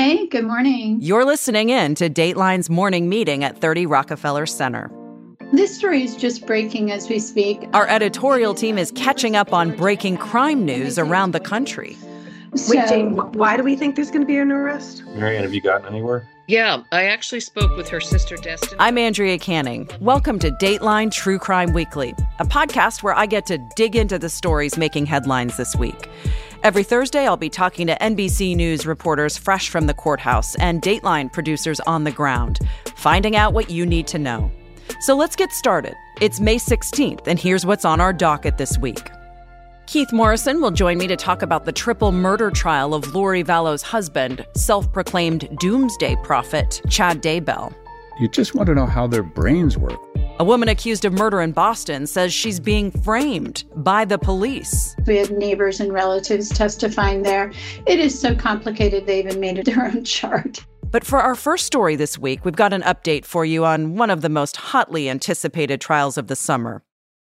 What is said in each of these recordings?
Hey, good morning. You're listening in to Dateline's morning meeting at 30 Rockefeller Center. This story is just breaking as we speak. Our editorial team is catching up on breaking crime news around the country. Wait, Jane, why do we think there's going to be an arrest? Marianne, have you gotten anywhere? Yeah, I actually spoke with her sister, Destiny. I'm Andrea Canning. Welcome to Dateline True Crime Weekly, a podcast where I get to dig into the stories making headlines this week. Every Thursday, I'll be talking to NBC News reporters fresh from the courthouse and Dateline producers on the ground, finding out what you need to know. So let's get started. It's May 16th, and here's what's on our docket this week. Keith Morrison will join me to talk about the triple murder trial of Lori Vallow's husband, self-proclaimed doomsday prophet Chad Daybell. You just want to know how their brains work. A woman accused of murder in Boston says she's being framed by the police. We had neighbors and relatives testifying there. It is so complicated, they even made it their own chart. But for our first story this week, we've got an update for you on one of the most hotly anticipated trials of the summer.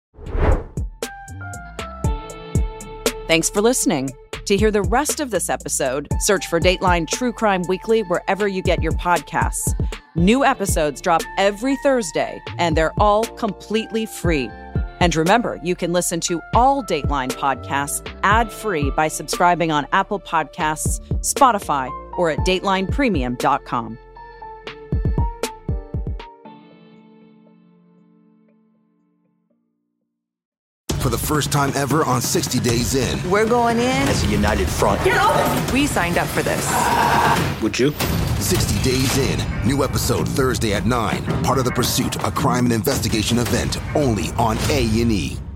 Thanks for listening. To hear the rest of this episode, search for Dateline True Crime Weekly wherever you get your podcasts. New episodes drop every Thursday, and they're all completely free. And remember, you can listen to all Dateline podcasts ad-free by subscribing on Apple Podcasts, Spotify, or at DatelinePremium.com. For the first time ever on 60 Days In. We're going in as a united front. Get open! We signed up for this. Would you? 60 Days In. New episode Thursday at 9. Part of The Pursuit, a crime and investigation event only on A&E.